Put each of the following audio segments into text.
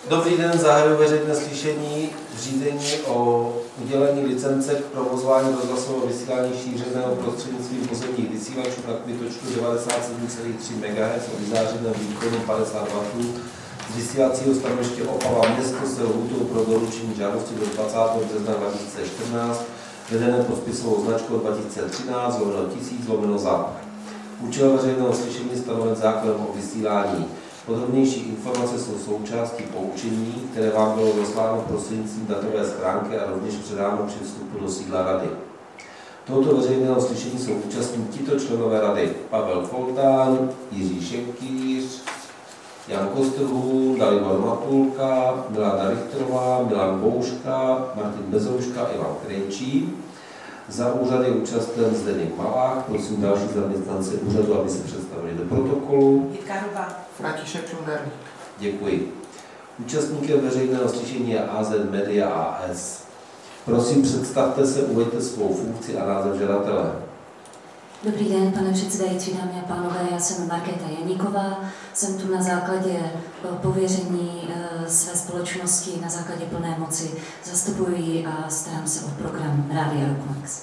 Dobrý den, zahajuji veřejné slyšení v řízení o udělení licence k provozování rozhlasového vysílání šířeného prostřednictvím pozemních vysílačů na kmitočtu 97,3 MHz o vyzářeném výkonu 50 W z vysílacího stanoviště Opava město se lhůtou pro doručení žádosti do 20. března 2014 vedené pod spisovou značkou 2013/1000/ZAP. Účel veřejného slyšení stanoven zákonem o vysílání. Podrobnější informace jsou součástí poučení, které vám bylo zasláno prostřednictvím datové schránky a rovněž předáno při vstupu do sídla rady. Tohoto veřejného slyšení jsou účastní tito členové rady: Pavel Foltán, Jiří Ševkýř, Jan Kostrhůl, Dalibor Matulka, Milada Richterová, Milan Bouška, Martin Bezouška, Ivan Krejčí. Za úřad je účasten Zdeněk Malák. Prosím další zaměstnance úřadu, aby se představili do protokolu. Jitka Ruba. František Čundar. Děkuji. Účastníkem veřejného slyšení je AZ Media AS. Prosím, představte se, uveďte svou funkci a název žadatele. Dobrý den, pane předsedající, dámy a pánové, já jsem Markéta Janíková, jsem tu na základě pověření své společnosti, na základě plné moci, zastupuji ji a starám se o program Rádia Rokmax.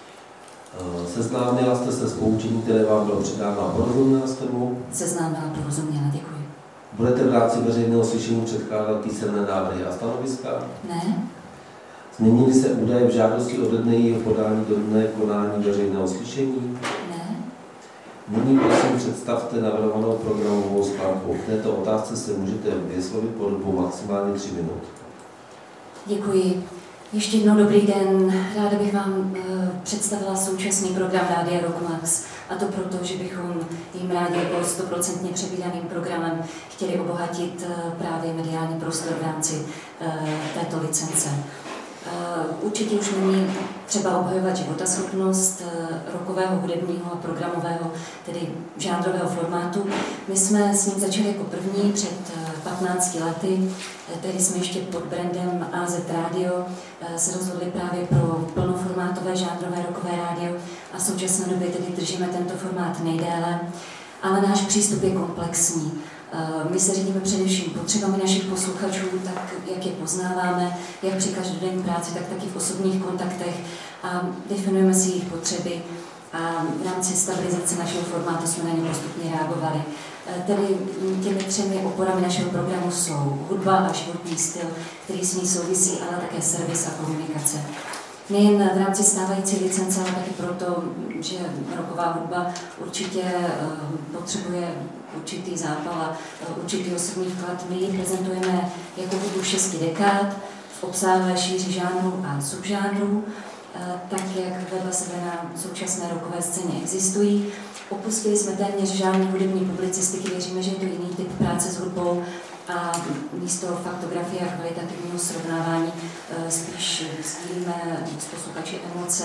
Seznámila jste se s poučením, které vám bylo předáno a porozuměla jste mu? Seznámila, porozuměla, děkuji. Budete v rámci veřejného slyšení předkládat písemné návrhy a stanoviska? Ne. Změnily se údaje v žádosti ode dne jejího podání do dne konání veřejného slyšení? Ne. Nyní prosím představte navrhovanou programovou skladbu. K této otázce se můžete vyslovit po dobu maximálně 3 minut. Děkuji. Ještě jednou dobrý den. Ráda bych vám představila současný program Rádia Rokmax. A to proto, že bychom jim rádi jako 100% přebíraným programem chtěli obohatit právě mediální prostor v rámci této licence. Určitě už není třeba obhajovat životaschopnost rockového, hudebního a programového, tedy žánrového formátu. My jsme s ním začali jako první před 15 lety, tedy jsme ještě pod brandem AZ Radio se rozhodli právě pro plnoformátové žánrové rockové rádio a v současné době tedy držíme tento formát nejdéle, ale náš přístup je komplexní. My se řídíme především potřebami našich posluchačů, tak jak je poznáváme, jak při každodenní práci, tak taky v osobních kontaktech a definujeme si jejich potřeby a v rámci stabilizace našeho formátu jsme na ně postupně reagovali. Tedy těmi 3 oporami našeho programu jsou hudba a životní styl, který s ní souvisí, ale také servis a komunikace. Nejen v rámci stávající licence, ale taky proto, že rocková hudba určitě potřebuje určitý zápal a určitý osobní vklad. My ji prezentujeme jako hudbu 6 dekád v obsáhlé šíři žánrů a subžánrů, tak jak vedle sebe na současné rockové scéně existují. Opustili jsme téměř žánr hudební publicistiky, věříme, že je to jiný typ práce s hudbou a místo faktografie a kvalitativního srovnávání spíš sdílíme s posluchači emoce,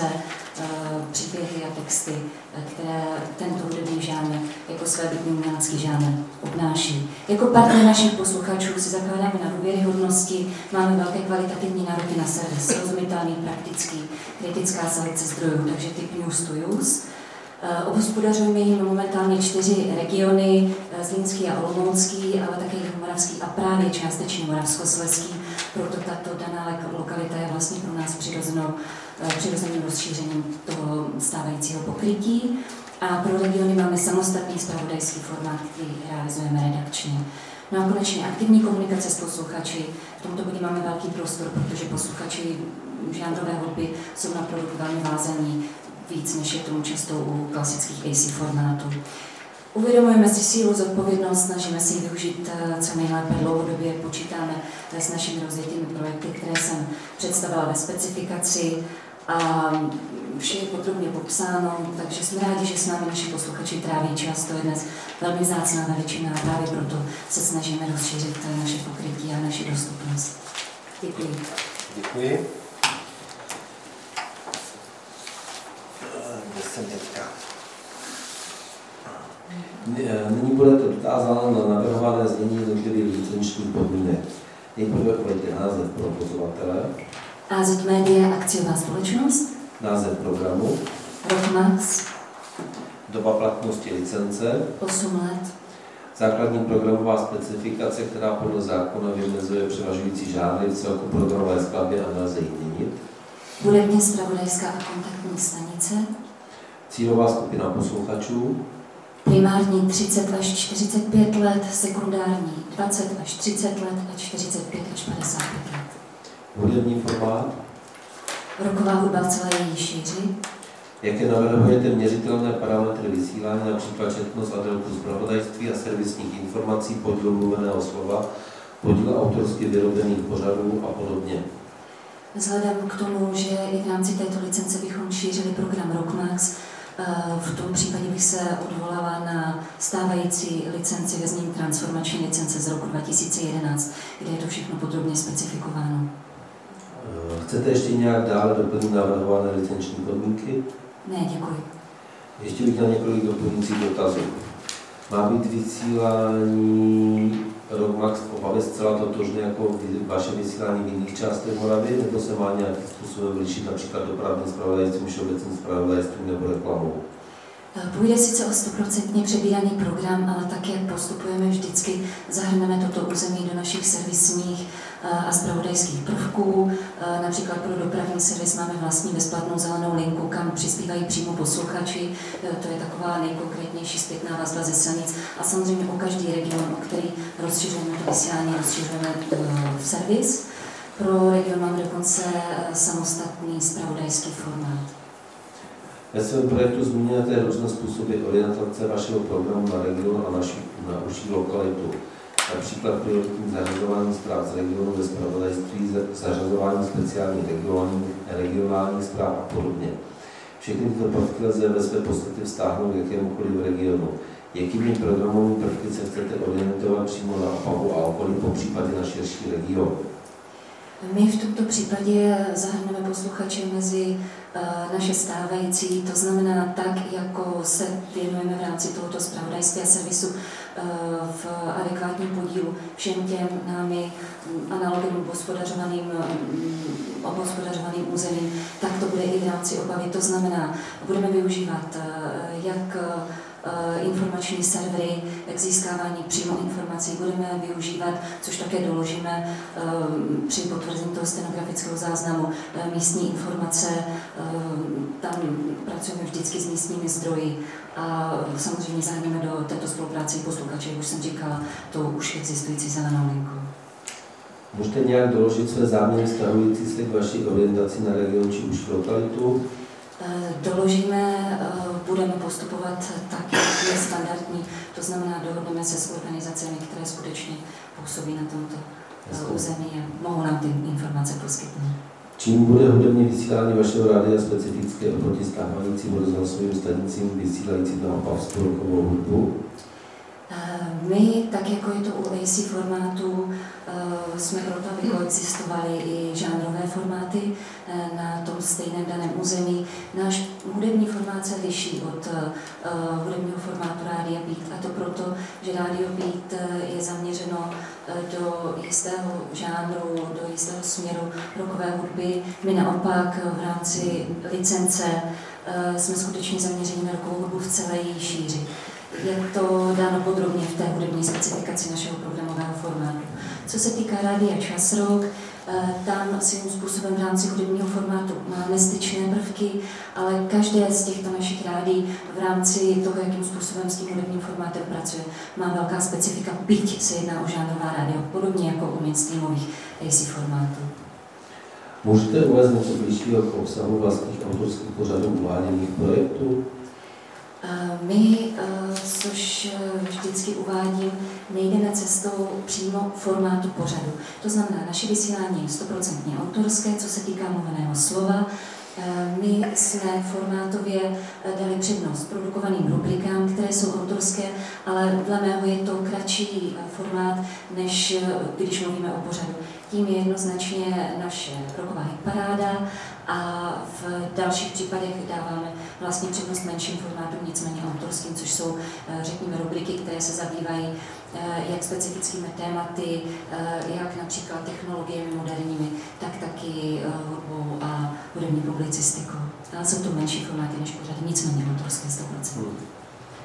příběhy a texty, které tento hudební žánr jako svébytný umělecký žánr obnáší. Jako partner našich posluchačů si zakládáme na důvěryhodnosti, máme velké kvalitativní nároky na servis, srozumitelný, praktický, kritická selekce zdrojů, takže typ News to Use. Obhospodařujeme jim momentálně 4 regiony, Zlínský a Olomoucký, ale také Jihomoravský a právě částečně Moravskoslezský, proto tato daná lokalita je vlastně pro nás přirozeným rozšířením toho stávajícího pokrytí. A pro regiony máme samostatný zpravodajský formát, který realizujeme redakčně. No a konečně aktivní komunikace s posluchači. V tomto bodě máme velký prostor, protože posluchači žánrové hudby jsou na produkt velmi vázaní, víc než je tomu často u klasických AC formátů. Uvědomujeme si sílu, zodpovědnost, snažíme si ji využít co nejlépe dlouhodobě, počítáme s našimi rozjetými projekty, které jsem představila ve specifikaci a vše je podrobně popsáno, takže jsme rádi, že s námi naši posluchači tráví čas, to je dnes velmi vzácná veličina a právě proto se snažíme rozšířit naše pokrytí a naši dostupnost. Děkuji. Děkuji. Nyní budete dotázána na navrhované znění jednotlivých licenčních podmínek. Nejprve uveďte název provozovatele. AZ Media akciová společnost. Název programu. Rokmax. Doba platnosti licence. 8 let. Základní programová specifikace, která podle zákona vymezuje převažující žánry v celku programové skladby a nelze ji měnit. Hudebně zpravodajská a kontaktní stanice. Cílová skupina posluchačů. Primární 30 až 45 let, sekundární 20 až 30 let a 45 až 55 let. Hudební formát. Rocková hudba v celé její šíři. Jaké navrhujete měřitelné parametry vysílání, například četnost a délku zpravodajství a servisních informací, podíl mluveného slova, podíl autorsky vyrobených pořadů a podobně? Vzhledem k tomu, že i v rámci této licence bychom šířili program RockMax, v tom případě bych se odvolala na stávající licenci ve znění transformační licence z roku 2011, kde je to všechno podrobně specifikováno. Chcete ještě nějak dále doplnit navrhované licenční podmínky? Ne, děkuji. Ještě bych na několik doplňujících dotazů. Má být vysílání RockMax v Opavě zcela totožné jako vaše vysílání v jiných částech Moravy, nebo se má nějakým způsobem lišit například dopravním zpravodajstvím, všeobecným zpravodajstvím nebo reklamou? Půjde sice o 100% přebíraný program, ale tak, jak postupujeme vždycky, zahrneme toto území do našich servisních a zpravodajských prvků. Například pro dopravní servis máme vlastní bezplatnou zelenou linku, kam přispívají přímo posluchači. To je taková nejkonkrétnější zpětná vazba ze silnic. A samozřejmě o každý region, o který rozšiřujeme to vysílání, rozšiřujeme v servis. Pro region máme dokonce samostatný zpravodajský formát. Ve svém projektu zmíníte různé způsoby orientace vašeho programu na region a na užší lokalitu. Například prioritní zařazování zpráv z regionu ve zpravodajství, zařazování speciálních regionálních zpráv a podobně. Všechny tyto prvky lze ve své podstatě vztáhnout k jakémukoliv regionu. Jakými programovými prvky se chcete orientovat přímo na Opavu a okolí, popřípadě na širší region? My v tomto případě zahrneme posluchače mezi naše stávající, to znamená tak, jako se věnujeme v rámci tohoto zpravodajství a servisu v adekvátním podílu všem těm námi analogem obhospodařovaným územím, tak to bude i v rámci Opavy. To znamená, budeme využívat jak informační servery, k získávání přímo informací budeme využívat, což také doložíme při potvrzení toho stenografického záznamu, místní informace, tam pracujeme vždycky s místními zdroji a samozřejmě zahrneme do této spolupráce posluchače, jak už jsem říkala, to už existující zelenou linku. Můžete nějak doložit své záměry vztahující se k vaší orientaci na region či užší lokalitu? Doložíme, budeme postupovat tak, jak je standardní, to znamená, dohodneme se s organizacemi, které skutečně působí na tomto území a mohou nám ty informace poskytnout. Čím bude hudební vysílání vašeho rádia specifické oproti stávajícím rozhlasovým stanicím vysílajícím na opavskou rockovou hudbu? My, tak jako je to u AC formátu, jsme proto, aby koexistovali i žánrové formáty na tom stejném daném území. Náš hudební formát se liší od hudebního formátu Rádia Beat, a to proto, že Rádio Beat je zaměřeno do jistého žánru, do jistého směru rockové hudby. My naopak v rámci licence jsme skutečně zaměřeni na rockovou hudbu v celé její šíři. Je to dáno podrobně v té hudební specifikaci našeho programového formátu. Co se týká Rádia Čas Rock, tam svým způsobem v rámci hudebního formátu máme styčné prvky, ale každé z těchto našich rádií v rámci toho, jakým způsobem s tím hudebním formátem pracuje, má velká specifika, byť se jedná o žánrová rádia, podobně jako u mainstreamových AC formátů. Můžete uvést něco bližšího k obsahu vlastních autorských pořadů uváděných projektů? My, což vždycky uvádím, nejdeme cestou přímo formátu pořadu. To znamená, naše vysílání je 100% autorské, co se týká mluveného slova. My jsme formátově dali přednost produkovaným rubrikám, které jsou autorské, ale dle mého je to kratší formát, než když mluvíme o pořadu. Tím je jednoznačně naše rocková hitparáda a v dalších případech dáváme vlastně přednost menším formátům, nicméně autorským, což jsou, řekněme, rubriky, které se zabývají jak specifickými tématy, jak například technologiemi moderními, tak taky hudbou a hudební publicistikou. Ale jsou to menší formáty než pořady, nicméně autorské 100%.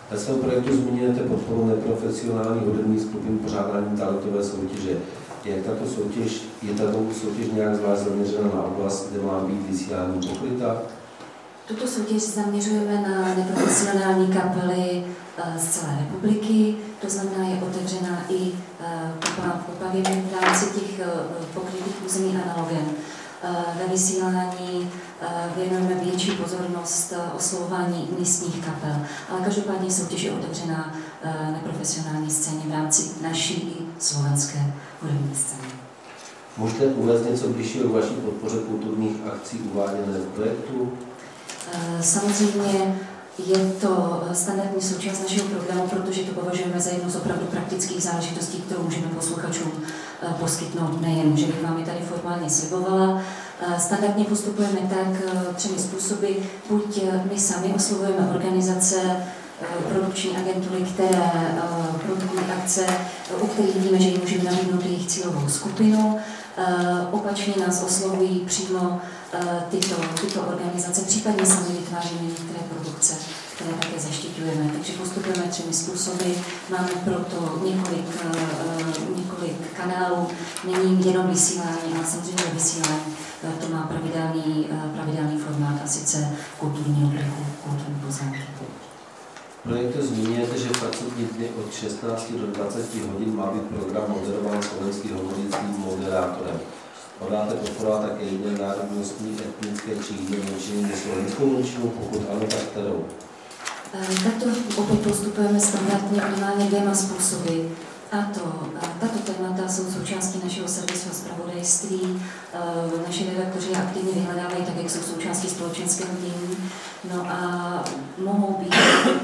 Ve svém projektu zmíníte podporu neprofesionálních hudebních skupin pořádáním talentové soutěže. Je tato soutěž nějak zvlášť zaměřena na oblast, kde má být vysílání pokryta? Tuto soutěž zaměřujeme na neprofesionální kapely z celé republiky, to znamená, je otevřená i Opavě v rámci těch pokrytých území analogem. Ve vysílání věnujeme větší pozornost oslovování místních kapel, ale každopádně soutěž je otevřená neprofesionální scéně v rámci naší i slovenské hudební scény. Můžete uvést něco bližšího k vaší podpoře kulturních akcí uváděné v projektu? Samozřejmě je to standardní součást našeho programu, protože to považujeme za jednu z opravdu praktických záležitostí, kterou můžeme posluchačům poskytnout, nejen, že bych vám ji tady formálně slibovala. Standardně postupujeme tak 3 způsoby. Buď my sami oslovujeme organizace, produkční agentury, které produkují akce, u kterých víme, že jim můžeme nabídnout jejich cílovou skupinu. Opačně nás oslovují přímo tyto organizace, případně sami vytváříme některé produkce, které také zaštiťujeme. Takže postupujeme 3 způsoby. Máme proto několik kanálů. Není jenom vysílání, ale samozřejmě vysílání. To má pravidelný formát, a sice kulturní obliku, kulturní poznámky. V projektu zmíníte, že pracovní dny od 16 do 20 hodin má být program moderován slovenským hovořícím moderátorem. Hodláte podporovat také jiné národnostní, etnické či jiné menšiny než slovenskou menšinu, pokud ano, tak kterou? Takto opět postupujeme standardně minimálně 2 způsoby. Tato témata jsou součástí našeho servisu a zpravodajství. Naši redaktoři aktivně vyhledávají tak, jak jsou součástí společenského dění. No a mohou být,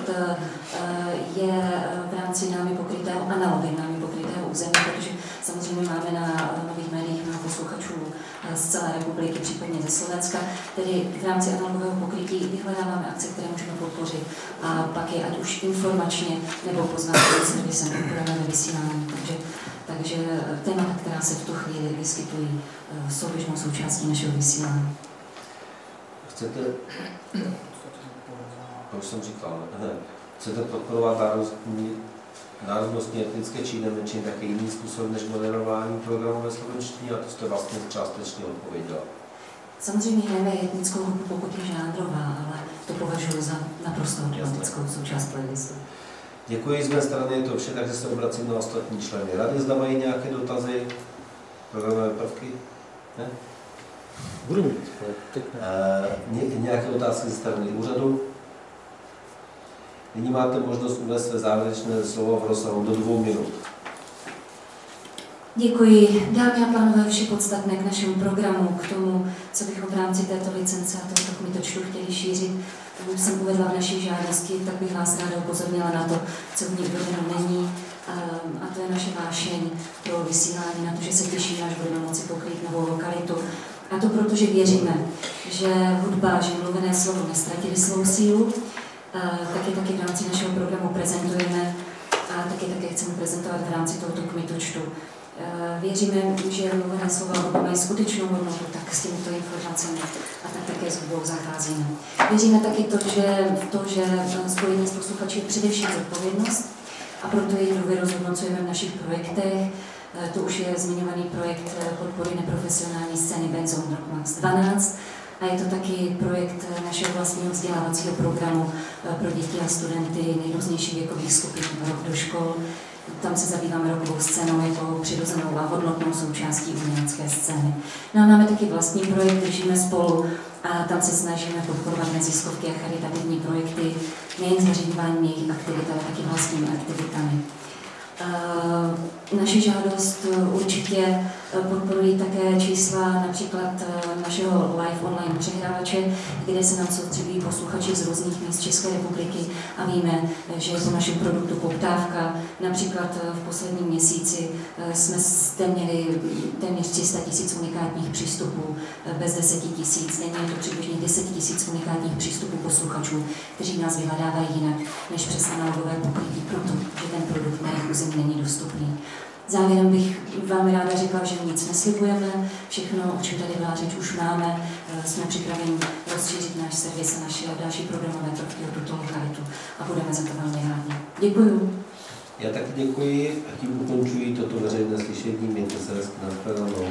je v rámci námi pokrytého, analogy námi pokrytého území, protože samozřejmě máme na nových médiích mnoho posluchačů z celé republiky, případně ze Slovenska, tedy v rámci analogového pokrytí vyhledáváme akce, které můžeme podpořit a pak je ať už informačně nebo pozvánkovým servisem podporujeme ve vysílání. Takže témata, která se v tu chvíli vyskytují, jsou běžnou součástí našeho vysílání. Chcete, už jsem říkal, chcete podporovat národnostní, etnické či jiné menšiny také jiný způsob než moderování programu ve slovenštině, a to jste vlastně částečně odpověděla. Samozřejmě hrajeme etnickou hudbu, pokud je žánrová, ale to považuji za naprosto automatickou součást playlistu. Děkuji, z mé strany je to vše, takže se obracím na ostatní členy rady. Zda mají nějaké dotazy, programové prvky? Ne? Budu mít. Nějaké otázky ze strany úřadu? Nyní máte možnost uvést své závěrečné slovo v rozsahu do 2 minut. Děkuji. Dámy a pánové, vše podstatné k našemu programu, k tomu, co bychom v rámci této licence a tohoto kmitočtu chtěli šířit. Už jsem uvedla v naší žádosti, tak bych vás ráda upozornila na to, co v ní uvedeno není. A to je naše vášeň pro vysílání, na to, že se těšíme, až budeme moci pokrýt novou lokalitu. A to proto, že věříme, že hudba, že mluvené slovo neztratili svou sílu, taky v rámci našeho programu prezentujeme a taky chceme prezentovat v rámci tohoto kmitočtu. Věříme, že mluvené slova mají skutečnou hodnotu, tak s těmito informacemi a tak také s hudbou zacházíme. Věříme taky že spojení s posluchači je především zodpovědnost a proto ji důvěru zhodnocujeme v našich projektech. To už je zmiňovaný projekt podpory neprofesionální scény Benzone Rock Max 12 a je to taky projekt našeho vlastního vzdělávacího programu pro děti a studenty nejrůznějších věkových skupin do škol. Tam se zabýváme rockovou scénou jako přirozenou a hodnotnou součástí umělecké scény. No a máme taky vlastní projekt, Držíme spolu a tam se snažíme podporovat neziskovky a charitativní projekty, nejen zařizováním jejich aktivit, ale taky vlastními aktivitami. Naši žádost určitě podporují také čísla například našeho live online přehrávače, kde se nám soustředují posluchači z různých míst České republiky a víme, že je po našem produktu poptávka. Například v posledním měsíci jsme zde měli téměř 300 000 unikátních přístupů bez 10 000. Denně je to přibližně 10 000 unikátních přístupů posluchačů, kteří nás vyhledávají jinak než přes analogové pokrytí, protože ten produkt na jejich území není dostupný. Závěrem bych velmi ráda řekla, že nic neslibujeme, všechno, o čem tady byla řeč, už máme. Jsme připraveni rozšířit náš servis a naše další programové prvky o tuto lokalitu a budeme za to velmi rádi. Děkuju. Já taky děkuji a tím ukončuji toto veřejné slyšení. Mějte se hezky, na shledanou.